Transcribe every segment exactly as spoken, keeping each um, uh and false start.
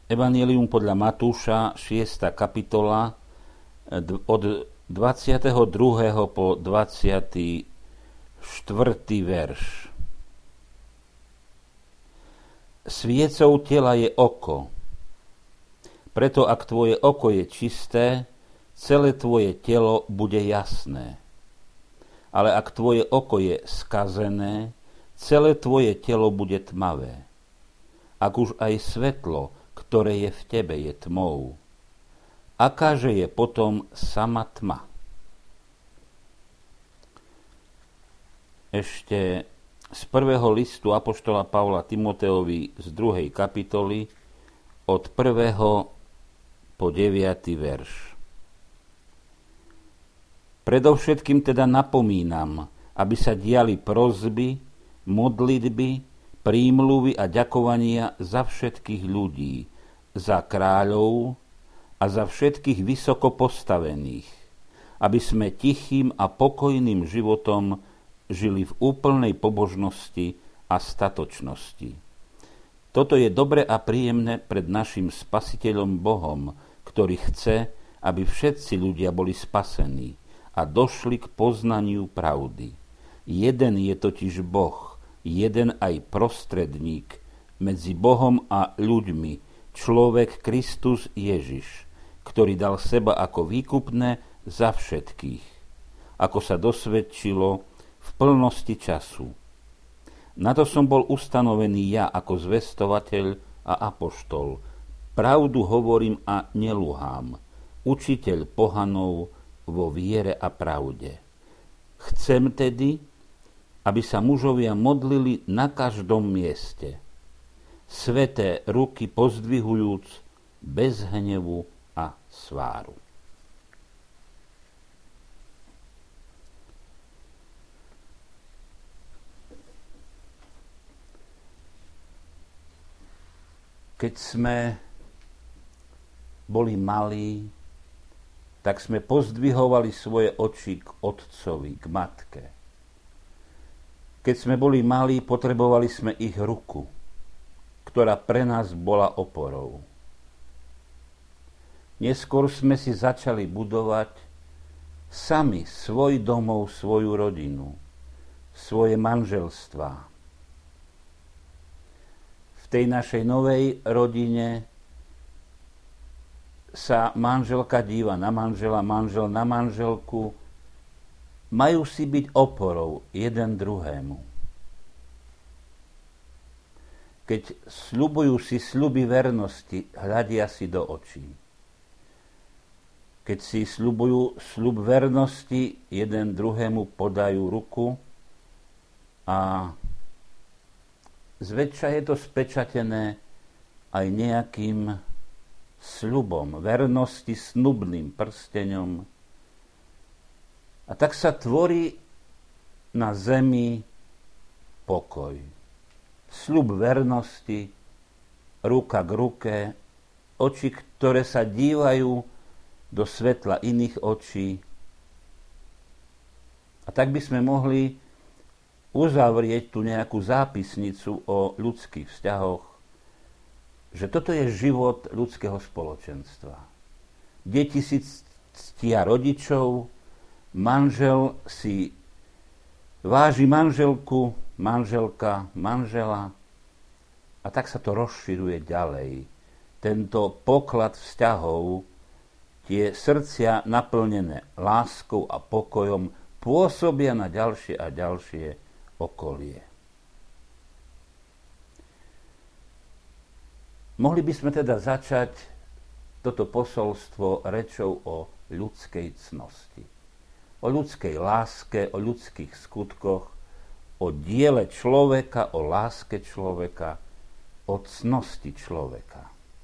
Evanjelium podľa Matúša, šiesta kapitola, od dvadsiateho druhého po dvadsiaty štvrtý verš. Sviecou tela je oko. Preto ak tvoje oko je čisté, celé tvoje telo bude jasné. Ale ak tvoje oko je skazené, celé tvoje telo bude tmavé. Ak už aj svetlo, ktoré je v tebe, je tmou, akáže je potom sama tma? Ešte z prvého listu apoštola Pavla Timoteovi z druhej kapitoly od prvého po deviaty verš. Predovšetkým teda napomínam, aby sa diali prosby, modlitby, prímluvy a ďakovania za všetkých ľudí, za kráľov a za všetkých vysoko postavených, aby sme tichým a pokojným životom žili v úplnej pobožnosti a statočnosti. Toto je dobre a príjemné pred našim Spasiteľom Bohom, ktorý chce, aby všetci ľudia boli spasení a došli k poznaniu pravdy. Jeden je totiž Boh, jeden aj prostredník medzi Bohom a ľuďmi, človek Kristus Ježiš, ktorý dal seba ako výkupné za všetkých, ako sa dosvedčilo v plnosti času. Na to som bol ustanovený ja ako zvestovateľ a apoštol. Pravdu hovorím a neluhám, učiteľ pohanov vo viere a pravde. Chcem tedy, aby sa mužovia modlili na každom mieste, sveté ruky pozdvihujúc bez hnevu a sváru. Keď sme boli malí, tak sme pozdvihovali svoje oči k otcovi, k matke. Keď sme boli malí, potrebovali sme ich ruku, ktorá pre nás bola oporou. Neskôr sme si začali budovať sami svoj domov, svoju rodinu, svoje manželstvá. V tej našej novej rodine sa manželka díva na manžela, manžel na manželku, majú si byť oporou jeden druhému. Keď sľubujú si sľuby vernosti, hľadia si do očí. Keď si sľubujú sľub vernosti, jeden druhému podajú ruku a zväčša je to spečatené aj nejakým sľubom, vernosti snubným prsteňom. A tak sa tvorí na zemi pokoj. Sľub vernosti, ruka k ruke, oči, ktoré sa dívajú do svetla iných očí. A tak by sme mohli uzavrieť tu nejakú zápisnicu o ľudských vzťahoch, že toto je život ľudského spoločenstva. Deti si ctia rodičov, manžel si váži manželku, manželka manžela a tak sa to rozširuje ďalej. Tento poklad vzťahov, tie srdcia naplnené láskou a pokojom pôsobia na ďalšie a ďalšie okolie. Mohli by sme teda začať toto posolstvo rečou o ľudskej cnosti. O ľudskej láske, o ľudských skutkoch, o diele človeka, o láske človeka, o cnosti človeka.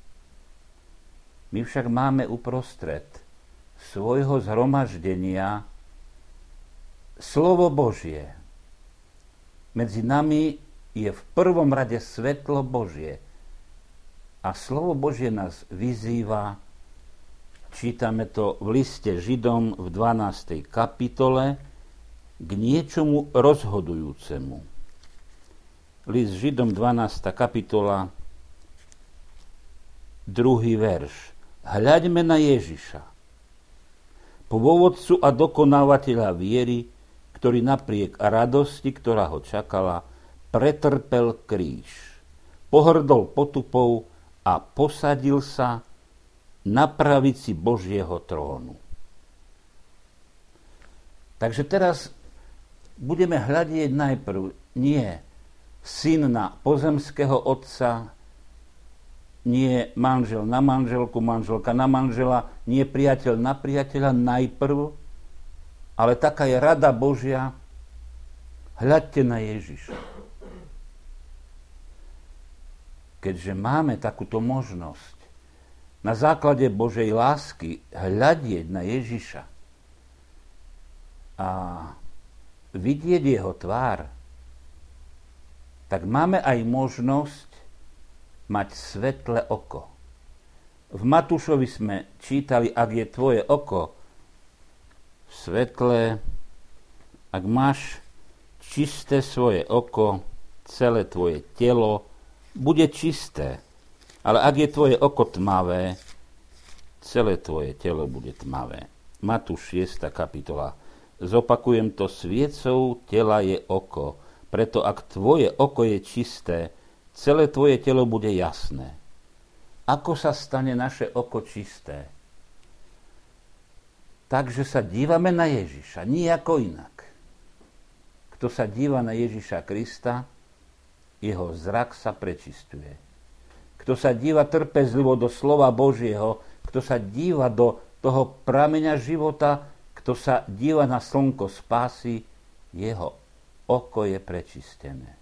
My však máme uprostred svojho zhromaždenia slovo Božie. Medzi nami je v prvom rade svetlo Božie. A slovo Božie nás vyzýva, čítame to v liste Židom v dvanástej kapitole, k niečomu rozhodujúcemu. List Židom dvanásta kapitola, druhý verš. Hľaďme na Ježiša, pôvodcu a dokonávateľa viery, ktorý napriek radosti, ktorá ho čakala, pretrpel kríž, pohrdol potupou a posadil sa na pravici Božieho trónu. Takže teraz budeme hľadieť najprv nie syn na pozemského otca, nie manžel na manželku, manželka na manžela, nie priateľ na priateľa najprv, ale taká je rada Božia, hľadte na Ježiša. Keďže máme takúto možnosť na základe Božej lásky hľadieť na Ježiša a vidieť jeho tvár, tak máme aj možnosť mať svetlé oko. V Matúšovi sme čítali, ak je tvoje oko svetlé, ak máš čisté svoje oko, celé tvoje telo bude čisté. Ale ak je tvoje oko tmavé, celé tvoje telo bude tmavé. Matúš šiesta kapitola. Zopakujem to, sviecou tela je oko. Preto ak tvoje oko je čisté, celé tvoje telo bude jasné. Ako sa stane naše oko čisté? Takže sa dívame na Ježiša, nijako inak. Kto sa díva na Ježiša Krista, jeho zrak sa prečistuje. Kto sa díva trpezlivo do slova Božieho, kto sa díva do toho prameňa života, kto sa díva na slnko spásy, jeho oko je prečistené.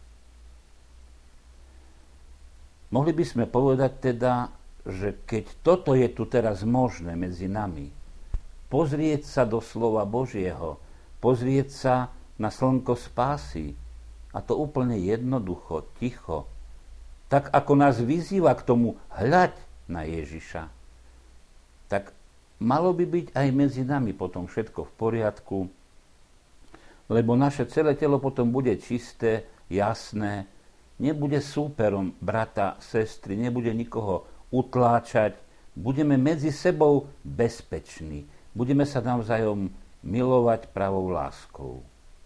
Mohli by sme povedať teda, že keď toto je tu teraz možné medzi nami, pozrieť sa do slova Božieho, pozrieť sa na slnko spásy, a to úplne jednoducho, ticho, tak ako nás vyzýva k tomu hľaď na Ježiša, tak malo by byť aj medzi nami potom všetko v poriadku, lebo naše celé telo potom bude čisté, jasné, nebude súperom brata, sestry, nebude nikoho utláčať, budeme medzi sebou bezpeční, budeme sa navzájom milovať pravou láskou.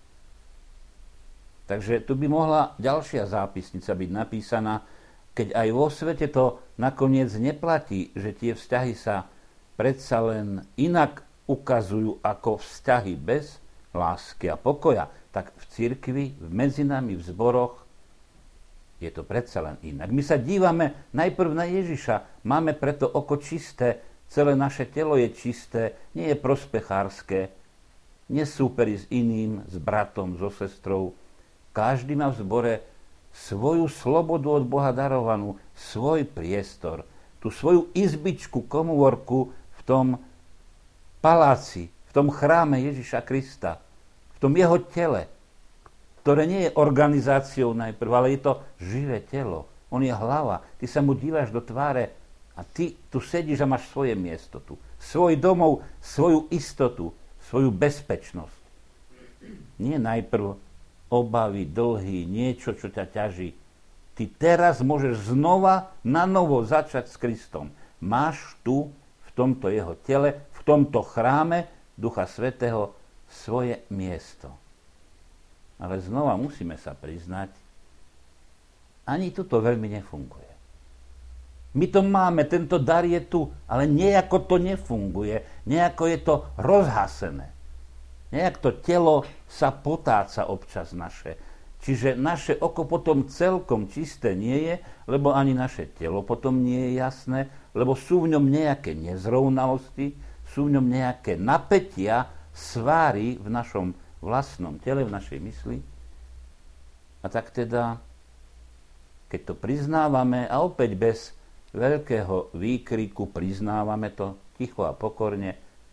Takže tu by mohla ďalšia zápisnica byť napísaná, keď aj vo svete to nakoniec neplatí, že tie vzťahy sa predsa len inak ukazujú ako vzťahy bez lásky a pokoja, tak v cirkvi, medzi nami, v zboroch, je to predsa len inak. My sa dívame najprv na Ježiša, máme preto oko čisté, celé naše telo je čisté, nie je prospechárske, nesúperi s iným, s bratom, so sestrou. Každý má v zbore svoju slobodu od Boha darovanú, svoj priestor, tú svoju izbičku, komórku v tom paláci, v tom chráme Ježiša Krista, v tom jeho tele, ktoré nie je organizáciou najprv, ale je to živé telo. On je hlava. Ty sa mu díváš do tváre a ty tu sedíš a máš svoje miesto tu. Svoj domov, svoju istotu, svoju bezpečnosť. Nie najprv obavy, dlhy, niečo, čo ťa ťaží. Ty teraz môžeš znova na novo začať s Kristom. Máš tu, v tomto jeho tele, v tomto chráme Ducha Svätého svoje miesto. Ale znova musíme sa priznať, ani toto veľmi nefunguje. My to máme, tento dar je tu, ale nejako to nefunguje, nejako je to rozhasené. Nejak to telo sa potáca občas naše. Čiže naše oko potom celkom čisté nie je, lebo ani naše telo potom nie je jasné, lebo sú v ňom nejaké nezrovnalosti, sú v ňom nejaké napätia, sváry v našom vlastnom tele, v našej mysli. A tak teda, keď to priznávame, a opäť bez veľkého výkriku priznávame to ticho a pokorne,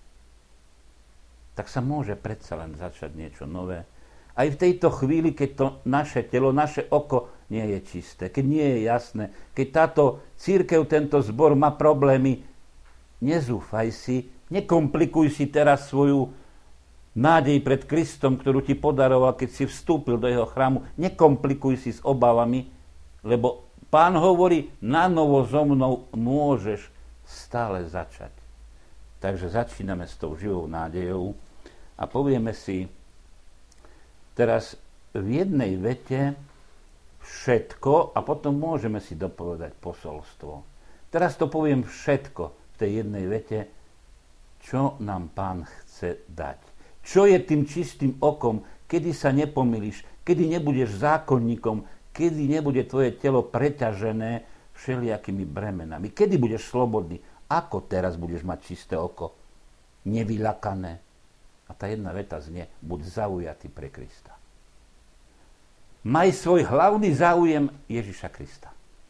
tak sa môže predsa len začať niečo nové. Aj v tejto chvíli, keď to naše telo, naše oko nie je čisté, keď nie je jasné, keď táto cirkev, tento zbor má problémy, nezúfaj si, nekomplikuj si teraz svoju nádej pred Kristom, ktorú ti podaroval, keď si vstúpil do jeho chrámu. Nekomplikuj si s obavami, lebo Pán hovorí, na novo so mnou môžeš stále začať. Takže začíname s tou živou nádejou a povieme si teraz v jednej vete všetko a potom môžeme si dopovedať posolstvo. Teraz to poviem všetko v tej jednej vete, čo nám Pán chce dať. Čo je tým čistým okom, kedy sa nepomýliš, kedy nebudeš zákonníkom, kedy nebude tvoje telo preťažené všelijakými bremenami. Kedy budeš slobodný? Ako teraz budeš mať čisté oko? Nevyľakané. A tá jedna veta znie, buď zaujatý pre Krista. Maj svoj hlavný záujem Ježiša Krista.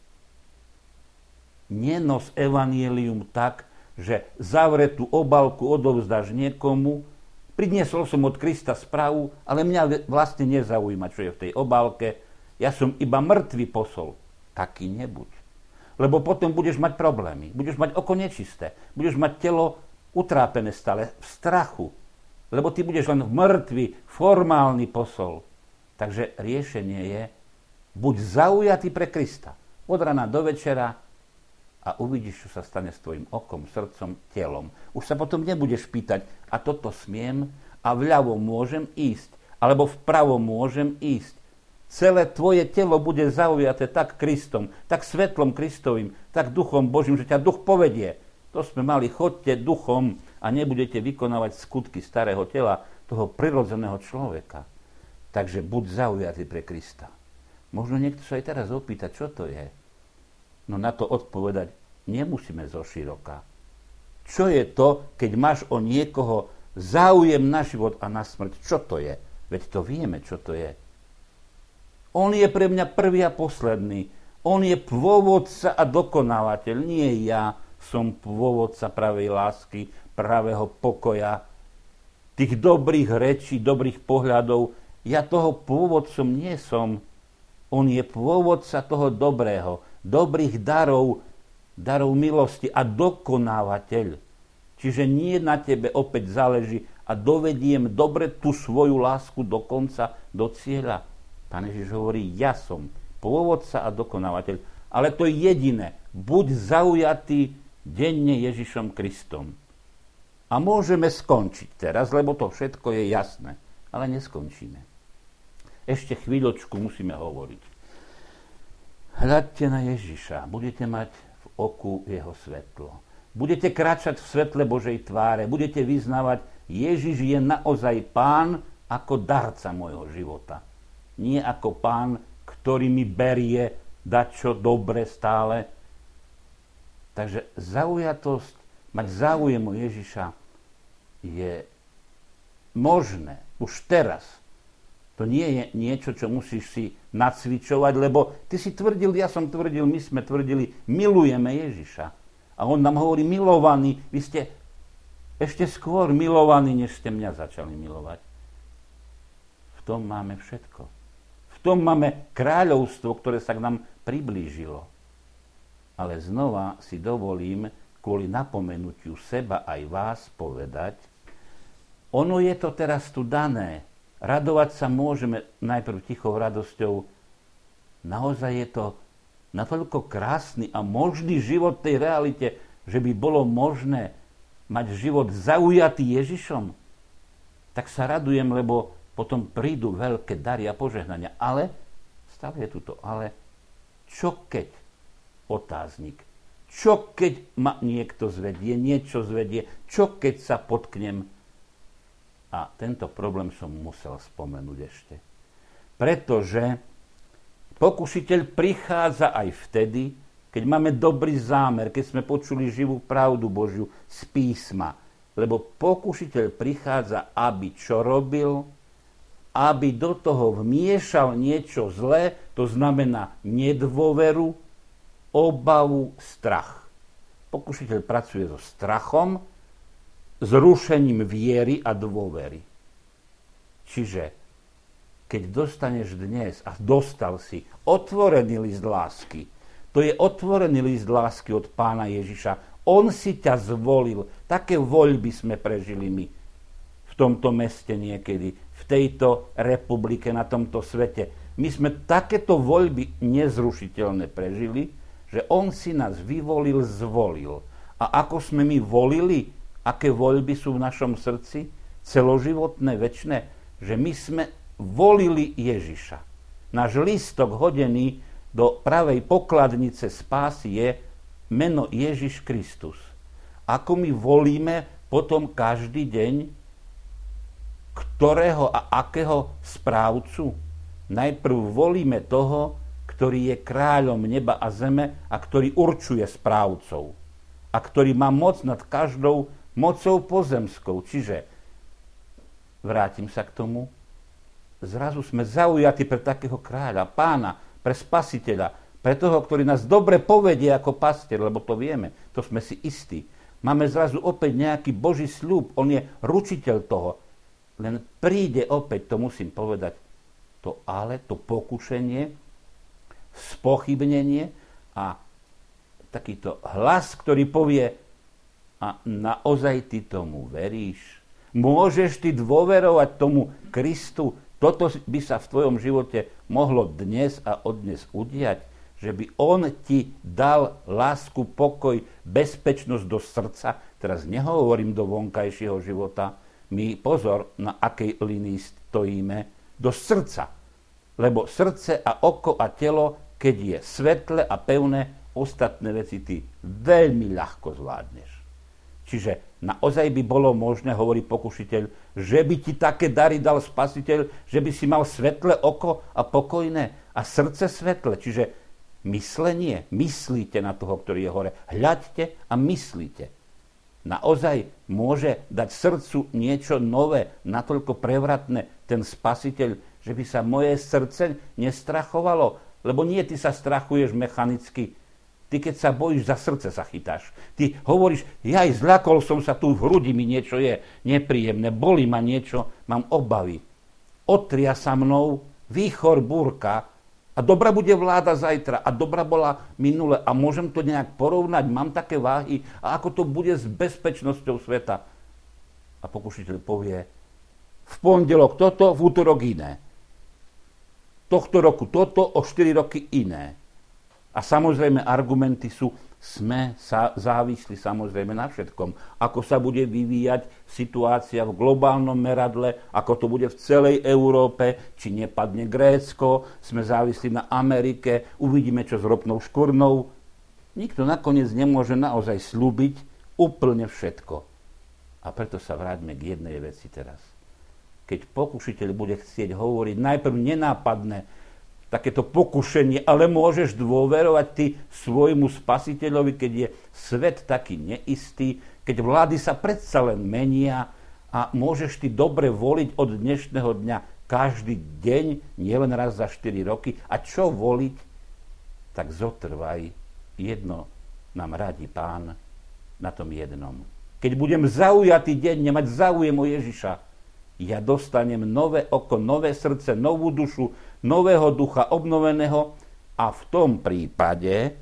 Nenos evanjelium tak, že zavretú obálku odovzdáš niekomu, priniesol som od Krista správu, ale mňa vlastne nezaujíma, čo je v tej obálke. Ja som iba mŕtvý posol. Taký nebuď. Lebo potom budeš mať problémy. Budeš mať oko nečisté. Budeš mať telo utrápené stále v strachu. Lebo ty budeš len mŕtvý, formálny posol. Takže riešenie je, buď zaujatý pre Krista. Od rana do večera a uvidíš, čo sa stane s tvojim okom, srdcom, telom. Už sa potom nebudeš pýtať, a toto smiem, a vľavo môžem ísť, alebo vpravo môžem ísť. Celé tvoje telo bude zaujaté tak Kristom, tak svetlom Kristovým, tak duchom Božím, že ťa duch povedie. To sme mali, chodte duchom a nebudete vykonávať skutky starého tela, toho prirodzeného človeka. Takže buď zaujatý pre Krista. Možno niekto sa aj teraz opýta, čo to je. No na to odpovedať nemusíme zoširoka. Čo je to, keď máš o niekoho záujem na život a na smrť? Čo to je? Veď to vieme, čo to je. On je pre mňa prvý a posledný. On je pôvodca a dokonávateľ. Nie ja som pôvodca pravej lásky, pravého pokoja, tých dobrých rečí, dobrých pohľadov. Ja toho pôvodcom nie som. On je pôvodca toho dobrého, dobrých darov, darov milosti a dokonávateľ. Čiže nie na tebe opäť záleží a dovediem dobre tú svoju lásku do konca, do cieľa. Pán Ježiš hovorí, ja som pôvodca a dokonávateľ. Ale to je jediné. Buď zaujatý denne Ježišom Kristom. A môžeme skončiť teraz, lebo to všetko je jasné. Ale neskončíme. Ešte chvíľočku musíme hovoriť. Hľadte na Ježiša. Budete mať v oku jeho svetlo. Budete kráčať v svetle Božej tváre. Budete vyznávať, Ježiš je naozaj Pán ako darca môjho života. Nie ako Pán, ktorý mi berie dačo dobre stále. Takže zaujatosť, mať záujem o Ježiša je možné už teraz. To nie je niečo, čo musíš si nacvičovať, lebo ty si tvrdil, ja som tvrdil, my sme tvrdili, milujeme Ježiša. A on nám hovorí, milovaní, vy ste ešte skôr milovaní, než ste mňa začali milovať. V tom máme všetko. V tom máme kráľovstvo, ktoré sa k nám priblížilo. Ale znova si dovolím, kvôli napomenutiu seba aj vás povedať, ono je to teraz tu dané. Radovať sa môžeme najprv tichou radosťou. Naozaj je to natoľko krásny a možný život tej realite, že by bolo možné mať život zaujatý Ježišom. Tak sa radujem, lebo potom prídu veľké dary a požehnania. Ale, stále je tu to, ale čo keď, otáznik, čo keď ma niekto zvedie, niečo zvedie, čo keď sa potknem. A tento problém som musel spomenúť ešte. Pretože pokušiteľ prichádza aj vtedy, keď máme dobrý zámer, keď sme počuli živú pravdu Božiu z písma. Lebo pokušiteľ prichádza, aby čo robil? Aby do toho vmiešal niečo zlé, to znamená nedôveru, obavu, strach. Pokušiteľ pracuje so strachom, zrušením viery a dôvery. Čiže keď dostaneš dnes, a dostal si otvorený list lásky, to je otvorený list lásky od Pána Ježiša. On si ťa zvolil. Také voľby sme prežili my v tomto meste niekedy, v tejto republike, na tomto svete. My sme takéto voľby nezrušiteľné prežili, že on si nás vyvolil, zvolil. A ako sme my volili, aké voľby sú v našom srdci, celoživotné, večné, že my sme volili Ježiša. Náš lístok hodený do pravej pokladnice spásy je meno Ježiš Kristus. Ako my volíme potom každý deň, ktorého a akého správcu? Najprv volíme toho, ktorý je kráľom neba a zeme a ktorý určuje správcov. A ktorý má moc nad každou mocou pozemskou. Čiže, vrátim sa k tomu, zrazu sme zaujatí pre takého kráľa, pána, pre spasiteľa, pre toho, ktorý nás dobre povedie ako pastier, lebo to vieme, to sme si istí. Máme zrazu opäť nejaký Boží sľub, on je ručiteľ toho. Len príde opäť, to musím povedať, to ale, to pokušenie, spochybnenie a takýto hlas, ktorý povie, a naozaj ty tomu veríš? Môžeš ty dôverovať tomu Kristu? Toto by sa v tvojom živote mohlo dnes a odnes udiať? Že by on ti dal lásku, pokoj, bezpečnosť do srdca? Teraz nehovorím do vonkajšieho života. My pozor, na akej línii stojíme. Do srdca. Lebo srdce a oko a telo, keď je svetle a pevné, ostatné veci ty veľmi ľahko zvládneš. Čiže naozaj by bolo možné, hovorí pokušiteľ, že by ti také dary dal Spasiteľ, že by si mal svetlé oko a pokojné a srdce svetle. Čiže myslenie, myslíte na toho, ktorý je hore. Hľaďte a myslíte. Naozaj môže dať srdcu niečo nové, natoľko prevratné, ten Spasiteľ, že by sa moje srdce nestrachovalo. Lebo nie ty sa strachuješ mechanicky. Ty, keď sa bojíš, za srdce sa chytáš. Ty hovoríš, jaj, zľakol som sa, tu v hrudi mi niečo je nepríjemné, bolí ma niečo, mám obavy. Otria sa mnou výchor, búrka a dobrá bude vláda zajtra a dobrá bola minule a môžem to nejak porovnať, mám také váhy a ako to bude s bezpečnosťou sveta. A pokušiteľ povie, v pondelok toto, v útorok iné. Tohto roku toto, o štyri roky iné. A samozrejme argumenty sú, sme sa závislí samozrejme na všetkom. Ako sa bude vyvíjať situácia v globálnom meradle, ako to bude v celej Európe, či nepadne Grécko, sme závislí na Amerike, uvidíme, čo s ropnou škvrnou. Nikto nakoniec nemôže naozaj slúbiť úplne všetko. A preto sa vráťme k jednej veci teraz. Keď pokušiteľ bude chcieť hovoriť najprv nenápadné, takéto pokušenie, ale môžeš dôverovať ty svojmu Spasiteľovi, keď je svet taký neistý, keď vlády sa predsa len menia a môžeš ty dobre voliť od dnešného dňa každý deň, nielen raz za štyri roky. A čo voliť? Tak zotrvaj. Jedno nám radí Pán na tom jednom. Keď budem zaujatý deň, nemať záujem o Ježiša, ja dostanem nové oko, nové srdce, novú dušu, nového ducha, obnoveného a v tom prípade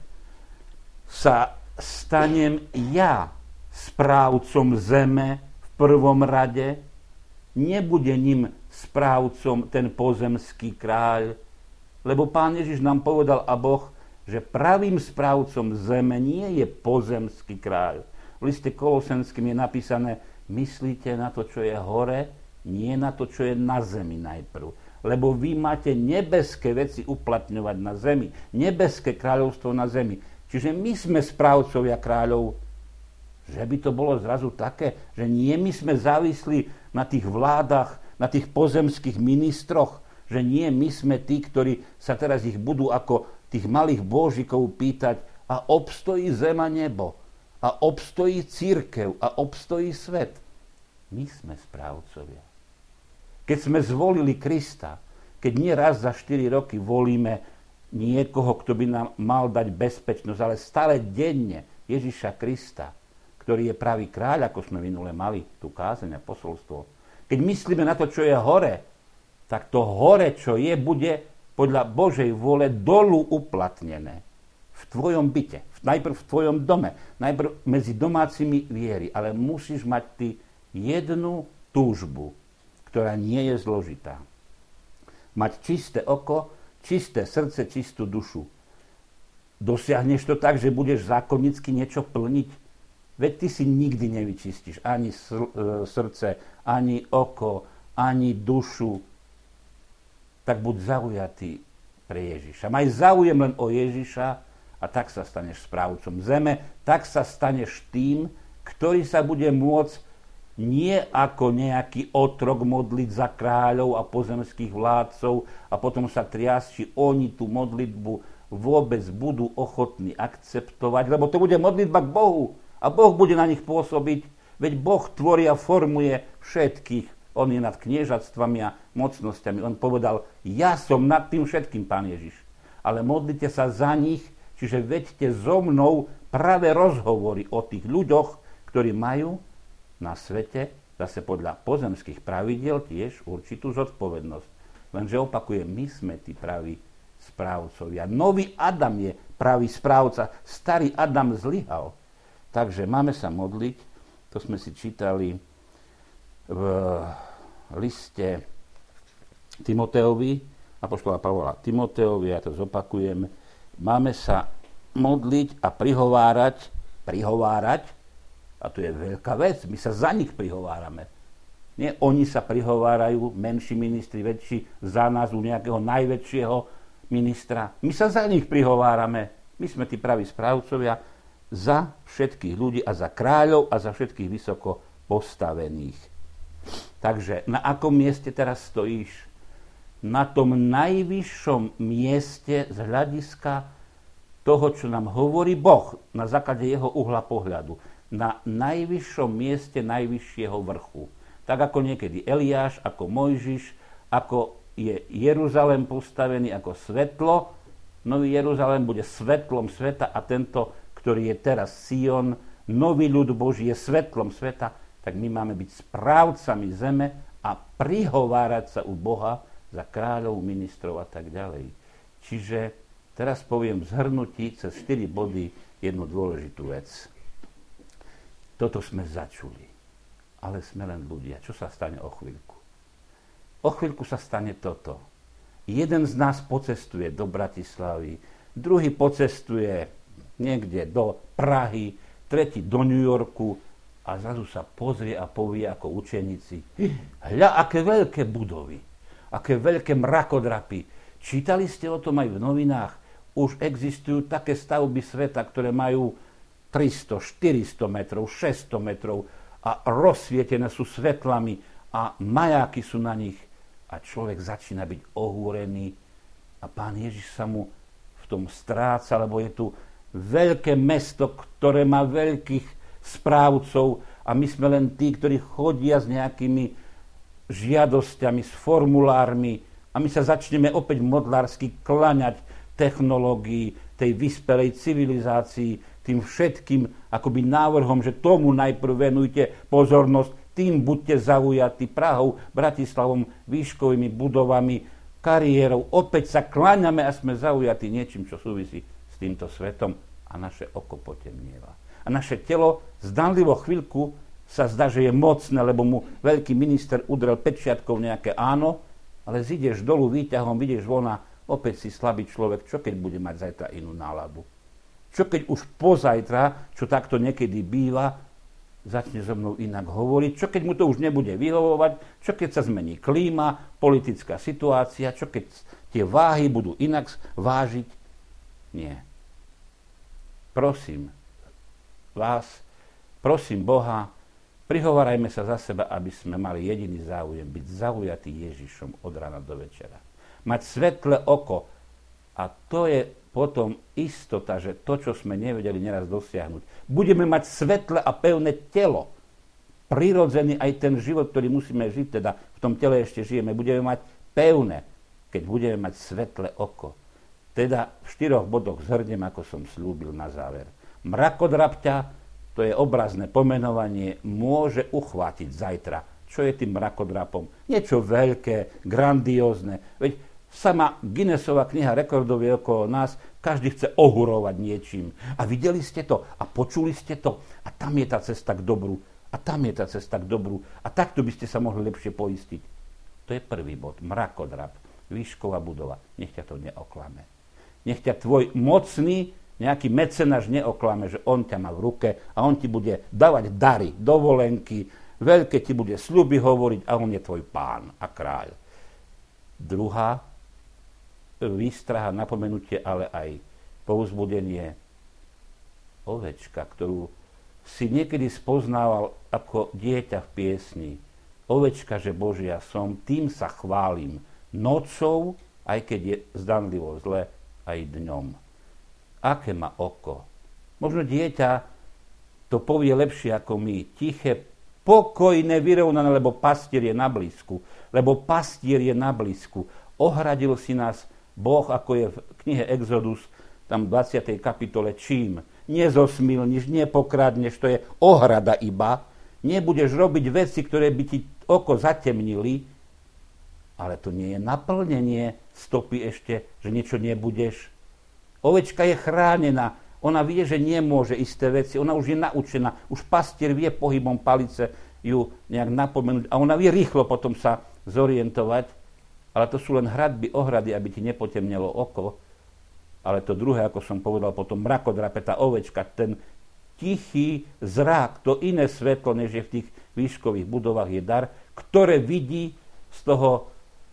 sa stanem ja správcom zeme v prvom rade, nebude ním správcom ten pozemský kráľ, lebo Pán Ježiš nám povedal a Boh, že pravým správcom zeme nie je pozemský kráľ. V liste Kolosenským je napísané, myslíte na to, čo je hore, nie na to, čo je na zemi najprv. Lebo vy máte nebeské veci uplatňovať na zemi. Nebeské kráľovstvo na zemi. Čiže my sme správcovia kráľov. Že by to bolo zrazu také, že nie my sme závislí na tých vládach, na tých pozemských ministroch, že nie my sme tí, ktorí sa teraz ich budú ako tých malých božikov pýtať, a obstojí zem a nebo, a obstojí cirkev, a obstojí svet. My sme správcovia. Keď sme zvolili Krista, keď nie raz za štyri roky volíme niekoho, kto by nám mal dať bezpečnosť, ale stále denne Ježiša Krista, ktorý je pravý kráľ, ako sme minule mali tú kázeň a posolstvo. Keď myslíme na to, čo je hore, tak to hore, čo je, bude podľa Božej vôle dolu uplatnené. V tvojom byte, najprv v tvojom dome, najprv medzi domácimi viery, ale musíš mať ty jednu túžbu, ktorá nie je zložitá. Mať čisté oko čisté srdce, čistú dušu. Dosiahneš to tak, že budeš zákonnícky niečo plniť? Veď ty si nikdy nevyčistíš ani srdce, ani oko, ani dušu. Tak buď zaujatý pre Ježiša. Maj záujem len o Ježiša a tak sa staneš správcom zeme, tak sa staneš tým, ktorý sa bude môcť nie ako nejaký otrok modliť za kráľov a pozemských vládcov a potom sa triasť, či oni tú modlitbu vôbec budú ochotní akceptovať, lebo to bude modlitba k Bohu a Boh bude na nich pôsobiť, veď Boh tvorí a formuje všetkých. On je nad kniežatstvami a mocnosťami. On povedal, ja som nad tým všetkým, Pán Ježiš. Ale modlite sa za nich, čiže veďte so mnou práve rozhovory o tých ľuďoch, ktorí majú na svete, zase podľa pozemských pravidiel, tiež určitú zodpovednosť. Lenže opakujem, my sme tí praví správcovia. Nový Adam je pravý správca. Starý Adam zlyhal. Takže máme sa modliť, to sme si čítali v liste Timoteovi, apoštola Pavla Timoteovi, ja to zopakujem, máme sa modliť a prihovárať, prihovárať, a to je veľká vec, my sa za nich prihovárame. Nie, oni sa prihovárajú, menší ministri, väčší, za nás u nejakého najväčšieho ministra. My sa za nich prihovárame. My sme tí praví správcovia za všetkých ľudí a za kráľov a za všetkých vysoko postavených. Takže na akom mieste teraz stojíš? Na tom najvyššom mieste z hľadiska toho, čo nám hovorí Boh na základe jeho uhla pohľadu. Na najvyššom mieste najvyššieho vrchu. Tak ako niekedy Eliáš, ako Mojžiš, ako je Jeruzalém postavený ako svetlo, nový Jeruzalém bude svetlom sveta a tento, ktorý je teraz Sion, nový ľud Boží je svetlom sveta, tak my máme byť správcami zeme a prihovárať sa u Boha za kráľov, ministrov a tak ďalej. Čiže teraz poviem v zhrnutí cez štyri body jednu dôležitú vec. Toto sme začuli, ale sme len ľudia. Čo sa stane o chvíľku? O chvíľku sa stane toto. Jeden z nás pocestuje do Bratislavy, druhý pocestuje niekde do Prahy, tretí do New Yorku a zrazu sa pozrie a povie ako učeníci: hľa, aké veľké budovy, aké veľké mrakodrapy. Čítali ste o tom aj v novinách? Už existujú také stavby sveta, ktoré majú tristo, štyristo metrov, šesťsto metrov a rozsvietené sú svetlami a majáky sú na nich. A človek začína byť ohúrený a Pán Ježiš sa mu v tom stráca, lebo je tu veľké mesto, ktoré má veľkých správcov a my sme len tí, ktorí chodia s nejakými žiadosťami, s formulármi a my sa začneme opäť modlársky klaňať technológii, tej vyspelej civilizácii, tým všetkým akoby návrhom, že tomu najprv venujte pozornosť, tým buďte zaujatí Prahou, Bratislavom, výškovými budovami, kariérou. Opäť sa kláňame a sme zaujatí niečím, čo súvisí s týmto svetom a naše oko potemnieva. A naše telo zdanlivo chvíľku sa zdá, že je mocné, lebo mu veľký minister udrel pečiatkou nejaké áno, ale zídeš dolu výťahom, vidíš von a opäť si slabý človek, čo keď bude mať zajtra inú náladu? Čo keď už pozajtra, čo takto niekedy býva, začne so mnou inak hovoriť? Čo keď mu to už nebude vyhovovať? Čo keď sa zmení klíma, politická situácia? Čo keď tie váhy budú inak vážiť? Nie. Prosím vás, prosím Boha, prihovárajme sa za seba, aby sme mali jediný záujem, byť zaujatý Ježišom od rána do večera. Mať svetlé oko. A to je potom istota, že to, čo sme nevedeli neraz dosiahnuť. Budeme mať svetlé a pevné telo. Prirodzený aj ten život, ktorý musíme žiť, teda v tom tele ešte žijeme, budeme mať pevné, keď budeme mať svetlé oko. Teda v štyroch bodoch zhrnem, ako som slúbil na záver. Mrakodrapťa, to je obrazné pomenovanie, môže uchvátiť zajtra. Čo je tým mrakodrapom? Niečo veľké, grandiózne. Veď sama Guinnessova kniha rekordov je okolo nás, každý chce ohurovať niečím. A videli ste to? A počuli ste to? A tam je tá cesta k dobru. A tam je tá cesta k dobru. A takto by ste sa mohli lepšie poistiť. To je prvý bod, mrakodrap. výšková budova. Nech ťa to neoklame. Nech ťa tvoj mocný, nejaký mecenáš neoklame, že on ťa má v ruke a on ti bude dávať dary, dovolenky, veľké ti bude sľuby hovoriť a on je tvoj pán a kráľ. Druhá výstraha, napomenutie, ale aj povzbudenie. Ovečka, ktorú si niekedy spoznával ako dieťa v piesni. Ovečka, že Božia som, tým sa chválim nocou, aj keď je zdanlivo zle, aj dňom. Aké má oko? Možno dieťa to povie lepšie ako my. Tiché, pokojné, vyrovnané, lebo pastier je na blízku. Lebo pastier je na blízku. Ohradil si nás Boh, ako je v knihe Exodus, tam v dvadsiatej kapitole, čím? Nezosmilniš, nepokradneš, to je ohrada iba. Nebudeš robiť veci, ktoré by ti oko zatemnili, ale to nie je naplnenie stopy ešte, že niečo nebudeš. Ovečka je chránená, ona vie, že nemôže isté veci, ona už je naučená, už pastier vie pohybom palice ju nejak napomenúť a ona vie rýchlo potom sa zorientovať, ale to sú len hradby, ohrady, aby ti nepotemnelo oko. Ale to druhé, ako som povedal, potom mrakodrape, tá ovečka, ten tichý zrak, to iné svetlo, než je v tých výškových budovách, je dar, ktoré vidí z toho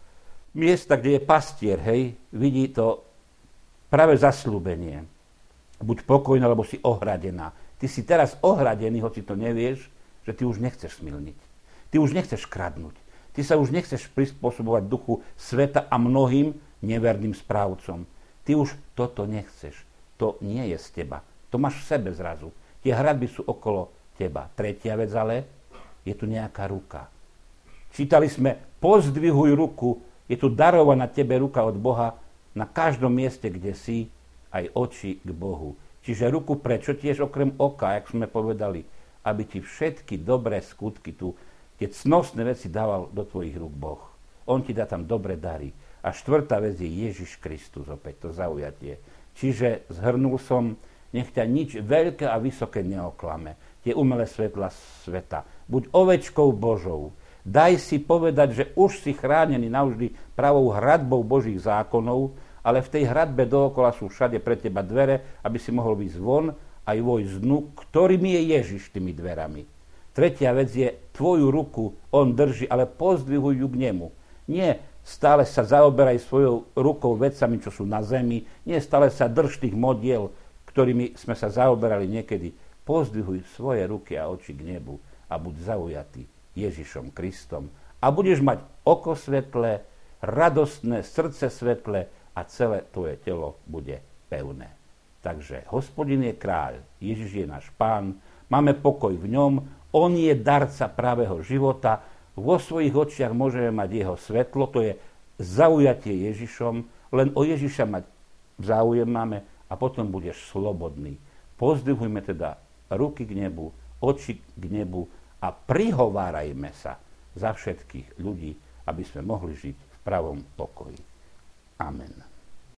miesta, kde je pastier, hej, vidí to práve zasľúbenie. Buď pokojná, lebo si ohradená. Ty si teraz ohradený, hoci to nevieš, že ty už nechceš smilniť. Ty už nechceš kradnúť. Ty sa už nechceš prispôsobovať duchu sveta a mnohým neverným správcom. Ty už toto nechceš. To nie je z teba. To máš v sebe zrazu. Tie hradby sú okolo teba. Tretia vec ale, je tu nejaká ruka. Čítali sme, pozdvihuj ruku, je tu darovaná tebe ruka od Boha na každom mieste, kde si, aj oči k Bohu. Čiže ruku prečo? Tiež okrem oka, jak sme povedali, aby ti všetky dobré skutky tu, tie cnostné veci dával do tvojich rúk Boh. On ti dá tam dobré dary. A štvrtá vec je Ježiš Kristus, opäť to zaujatie. Čiže zhrnul som, nech ťa nič veľké a vysoké neoklame. Tie umelé svetla sveta. Buď ovečkou Božou. Daj si povedať, že už si chránený navždy pravou hradbou Božích zákonov, ale v tej hradbe dookola sú všade pre teba dvere, aby si mohol ísť von aj vojsť dnu, ktorým je Ježiš tými dverami. Tretia vec je, tvoju ruku on drží, ale pozdvihuj ju k nemu. Nie stále sa zaoberaj svojou rukou vecami, čo sú na zemi. Nie stále sa drž tých modiel, ktorými sme sa zaoberali niekedy. Pozdvihuj svoje ruky a oči k nebu a buď zaujatý Ježišom Kristom. A budeš mať oko svetlé, radostné, srdce svetlé a celé tvoje telo bude pevné. Takže Hospodin je kráľ, Ježiš je náš pán, máme pokoj v ňom, on je darca pravého života, vo svojich očiach môžeme mať jeho svetlo, to je zaujatie Ježišom, len o Ježiša mať záujem máme a potom budeš slobodný. Pozdvihujme teda ruky k nebu, oči k nebu a prihovárajme sa za všetkých ľudí, aby sme mohli žiť v pravom pokoji. Amen.